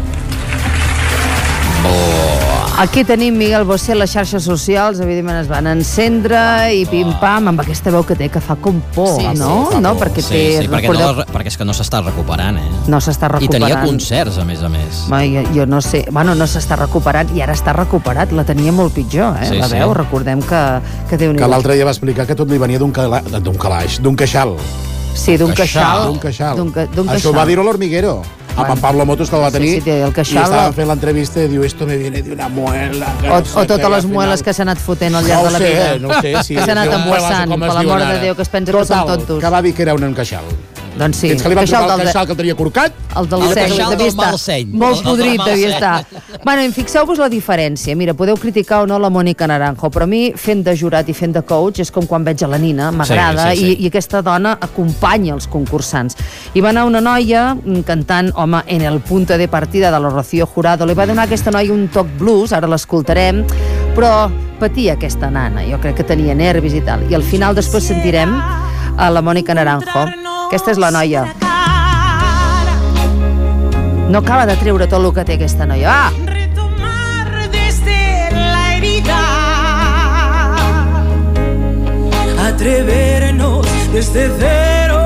Speaker 4: Aquí tenim Miquel Bosé, les xarxes socials, evidentment es van encendre i pim-pam, amb aquesta veu que té, que fa com por, no? No, perquè
Speaker 1: perquè és que no s'està recuperant,
Speaker 4: No s'està recuperant.
Speaker 1: I tenia concerts, a més.
Speaker 4: Jo no sé, no s'està recuperant i ara està recuperat, la tenia molt pitjor, la veu, recordem que Déu-n'hi-do.
Speaker 5: Que l'altre dia va explicar que tot li venia d'un queixal.
Speaker 4: Sí, d'un queixal.
Speaker 5: Això va dir-ho a l'Hormiguero. A Pablo Motos, que el va tenir, i estava fent l'entrevista i diu, esto me viene de una muela.
Speaker 4: O totes les mueles que s'ha anat fotent al llarg de la vida.
Speaker 5: No ho sé,
Speaker 4: que s'ha anat embossant, per l'amor de Déu, que es pensa que són tontos.
Speaker 5: Que va dir que era un queixal.
Speaker 4: Doncs sí.
Speaker 5: Fins que li van trobar el queixal que el tenia corcat.
Speaker 4: El del seny. Molt podrit devia estar. Bueno, fixeu-vos la diferència. Mira, podeu criticar o no la Mónica Naranjo, però a mi, fent de jurat i fent de coach, és com quan veig a la Nina, m'agrada, i aquesta dona acompanya els concursants. I va anar una noia cantant, home, en el punto de partida de la Rocío Jurado, li va donar a aquesta noia un toc blues, ara l'escoltarem, però patia aquesta nana, jo crec que tenia nervis i tal, i al final després sentirem a la Mónica Naranjo. Aquesta és la noia. No acaba de treure tot el que té aquesta noia.
Speaker 20: Retomar desde la herida, atrevernos desde cero,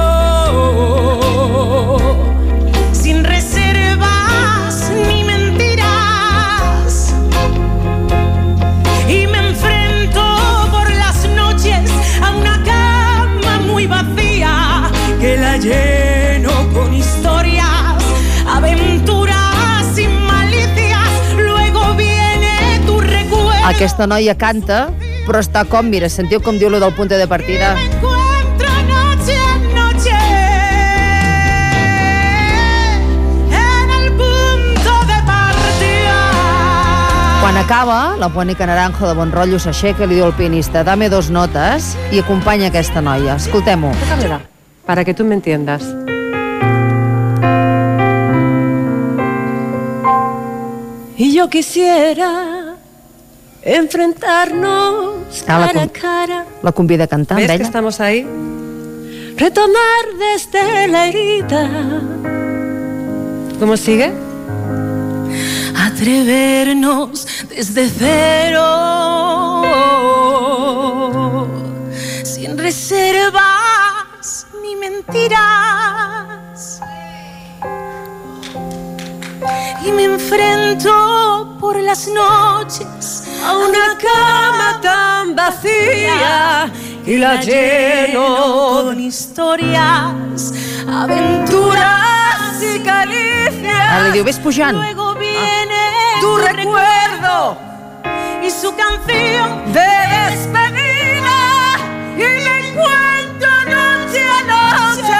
Speaker 20: sin reservas ni mentiras, y me enfrento por las noches a una cama muy vacía que la lleno con historias, aventuras y malicias, luego viene tu recuerdo.
Speaker 4: Aquesta noia canta, però està com, mira, sentiu com diu lo del punto de partida?
Speaker 20: Encuentro noche a noche en el punto de partida.
Speaker 4: Quan acaba, la Mónica Naranjo de bon rotllo s'aixeca i li diu al pianista, dame 2 notes, i acompanya aquesta noia. Escoltem-ho.
Speaker 21: Para que tú me entiendas.
Speaker 20: Y yo quisiera enfrentarnos cara a cara.
Speaker 4: La convida a cantar amb
Speaker 21: ella.
Speaker 4: ¿Ves
Speaker 21: que estamos ahí?
Speaker 20: Retomar desde la herida.
Speaker 21: ¿Cómo sigue?
Speaker 20: Atrevernos desde cero. enfrento por las noches a una cama tan vacía y la lleno con historias, aventuras y caricias.
Speaker 4: Ara li diu, ves pujant.
Speaker 20: Luego viene tu recuerdo y su canción de despedida y le cuento noche a noche.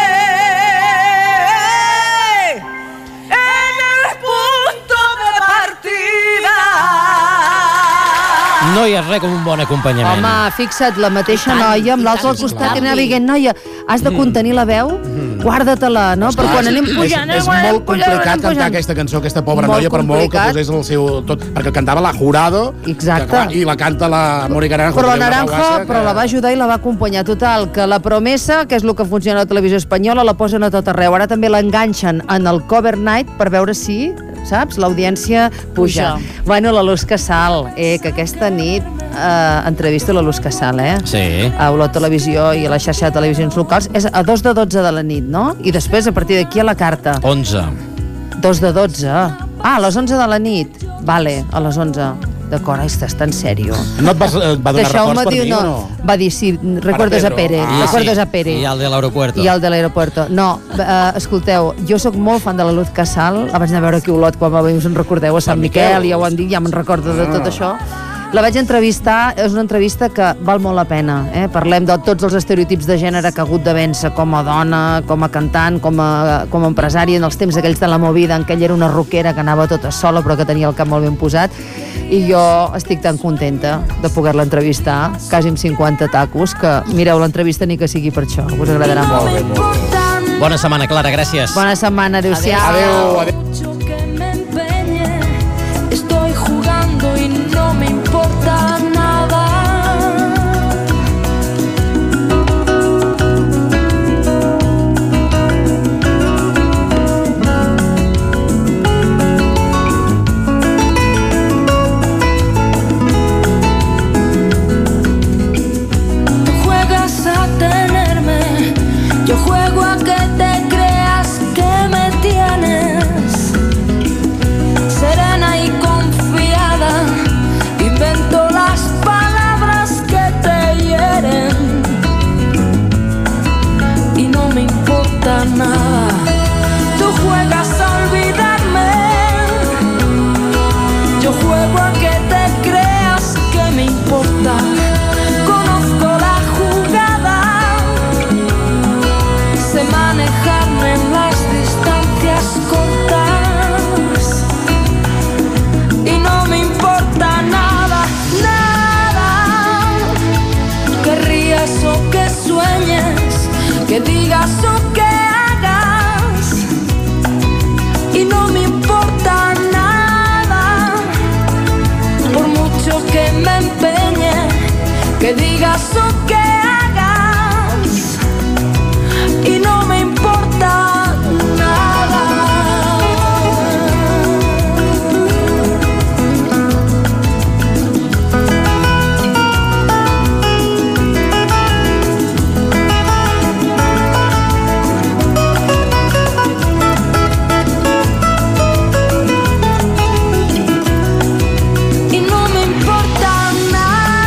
Speaker 1: No hi ha res com un bon acompanyament.
Speaker 4: Home, fixa't, la mateixa noia amb l'altre al costat i anava dient, noia, has de contenir la veu, guarda-te-la, no? Per quan anem pujant...
Speaker 5: És molt complicat cantar aquesta cançó, aquesta pobra noia, per molt que posés el seu... Perquè cantava la Jurado, i la canta la Mori Naranjo.
Speaker 4: Però la Naranjo, però la va ajudar i la va acompanyar. Total, que la Promesa, que és el que funciona a la televisió espanyola, la posen a tot arreu. Ara també l'enganxen en el Cover Night per veure si, saps, l'audiència puja. Bueno, la Luz Casal, que aquesta nit entrevista la Luz Casal,
Speaker 1: Sí.
Speaker 4: A Olot Televisió i a la xarxa de televisions locals. És a 2 de 12 de la nit, no? I després, a partir d'aquí, a la carta.
Speaker 1: 11.
Speaker 4: 2 de 12. Ah, a les 11 de la nit. Vale, a les 11. D'acord, estàs tan sèrio.
Speaker 5: No et va donar records per mi o no?
Speaker 4: Va dir, sí, recuerdos a Pere. Recuerdos a Pere.
Speaker 1: I el de l'aeropuerto.
Speaker 4: I el de l'aeropuerto. No, escolteu, jo sóc molt fan de la Luz Casal. La vaig anar a veure aquí a Olot quan va venir, us en recordeu, a Sant Miquel, ja ho han dit, ja me'n recordo de tot això. La vaig entrevistar, és una entrevista que val molt la pena. Parlem de tots els estereotips de gènere que ha hagut de vèncer com a dona, com a cantant, com a empresària, en els temps aquells de la movida, en què ella era una rockera que anava tota sola però que tenia el cap molt ben posat. I jo estic tan contenta de poder-la entrevistar, quasi amb 50 tacos, que mireu l'entrevista ni que sigui per això. Us agradarà molt.
Speaker 1: Bona setmana, Clara, gràcies.
Speaker 4: Bona setmana, adéu-siau.
Speaker 5: Adéu.
Speaker 20: Estoy jugando y no me importa nada. Tú juegas a tenerme, yo juego a que te creas que me tienes. Serena y confiada, invento las palabras que te hieren y no me importa nada. Tú juegas a olvidarme, yo juego a que te creas que me importa. Conozco la jugada, sé manejarme en las distancias cortas. Y no me importa nada, nada. Que rías o que sueñes, que digas o que hagas. Y no me importa nada. Por mucho que me empeñe, que digas o que hagas. Y no me importa nada.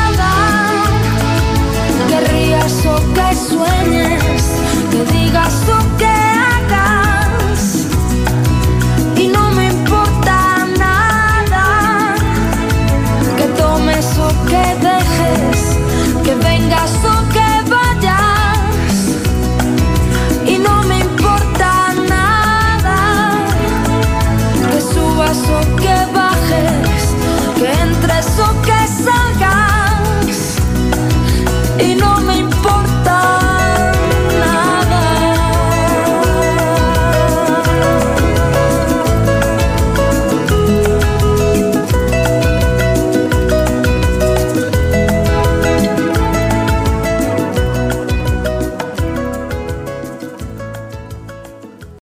Speaker 20: Sueñes, que digas